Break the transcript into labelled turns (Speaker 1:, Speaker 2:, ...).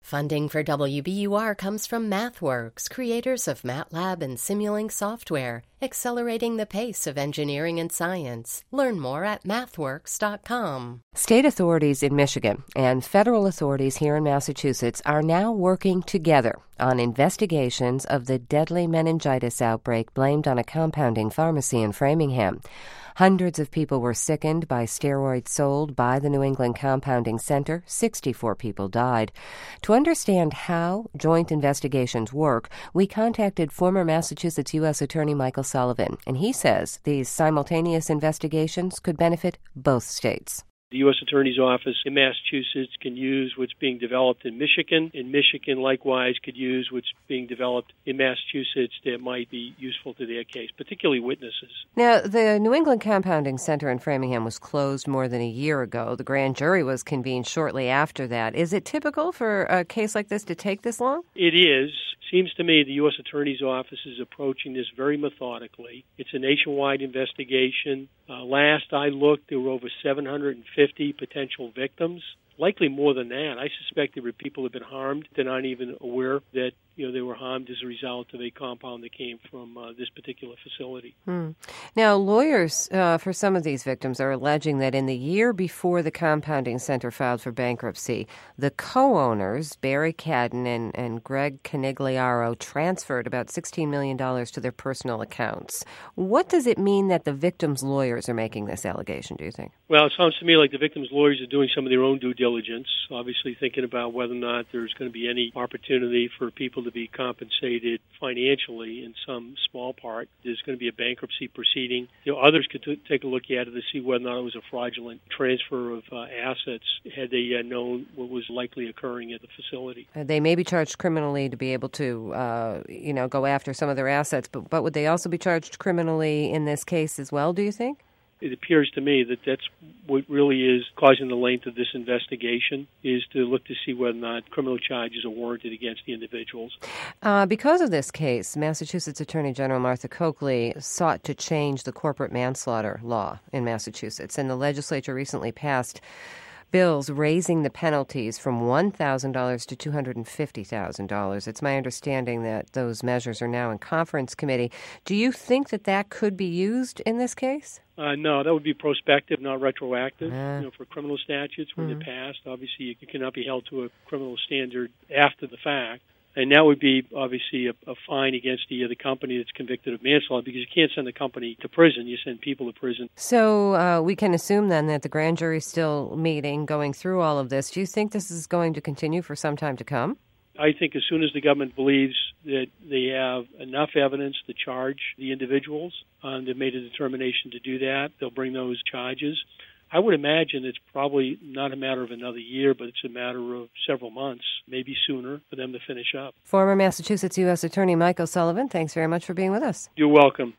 Speaker 1: Funding for WBUR comes from MathWorks, creators of MATLAB and Simulink software, accelerating the pace of engineering and science. Learn more at mathworks.com.
Speaker 2: State authorities in Michigan and federal authorities here in Massachusetts are now working together on investigations of the deadly meningitis outbreak blamed on a compounding pharmacy in Framingham. Hundreds of people were sickened by steroids sold by the New England Compounding Center. 64 people died. To understand how joint investigations work, we contacted former Massachusetts U.S. Attorney Michael Sullivan, and he says these simultaneous investigations could benefit both states.
Speaker 3: The U.S. Attorney's Office in Massachusetts can use what's being developed in Michigan, and Michigan likewise could use what's being developed in Massachusetts that might be useful to their case, particularly witnesses.
Speaker 2: Now, the New England Compounding Center in Framingham was closed more than a year ago. The grand jury was convened shortly after that. Is it typical for a case like this to take this long?
Speaker 3: It is. Seems to me the U.S. Attorney's Office is approaching this very methodically. It's a nationwide investigation. Last I looked, there were over 750 potential victims. Likely more than that. I suspect there were people who have been harmed. They're not even aware that they were harmed as a result of a compound that came from this particular facility.
Speaker 2: Now, lawyers for some of these victims are alleging that in the year before the compounding center filed for bankruptcy, the co-owners, Barry Cadden and Greg Canigliaro, transferred about $16 million to their personal accounts. What does it mean that the victims' lawyers are making this allegation, do you think?
Speaker 3: Well, it sounds to me like the victims' lawyers are doing some of their own due diligence, obviously thinking about whether or not there's going to be any opportunity for people to be compensated financially in some small part. There's going to be a bankruptcy proceeding. Others could take a look at it to see whether or not it was a fraudulent transfer of assets had they known what was likely occurring at the facility.
Speaker 2: They may be charged criminally to be able to, go after some of their assets, but would they also be charged criminally in this case as well, do you think?
Speaker 3: It appears to me that that's what really is causing the length of this investigation, is to look to see whether or not criminal charges are warranted against the individuals.
Speaker 2: Because of this case, Massachusetts Attorney General Martha Coakley sought to change the corporate manslaughter law in Massachusetts, and the legislature recently passed bills raising the penalties from $1,000 to $250,000. It's my understanding that those measures are now in conference committee. Do you think that could be used in this case?
Speaker 3: No, that would be prospective, not retroactive. For criminal statutes, when they're passed, obviously you cannot be held to a criminal standard after the fact. And that would be, obviously, a fine against the company that's convicted of manslaughter, because you can't send the company to prison. You send people to prison.
Speaker 2: So we can assume, then, that the grand jury is still meeting, going through all of this. Do you think this is going to continue for some time to come?
Speaker 3: I think as soon as the government believes that they have enough evidence to charge the individuals, they've made a determination to do that, they'll bring those charges. I would imagine it's probably not a matter of another year, but it's a matter of several months, maybe sooner, for them to finish up.
Speaker 2: Former Massachusetts U.S. Attorney Michael Sullivan, thanks very much for being with us.
Speaker 3: You're welcome.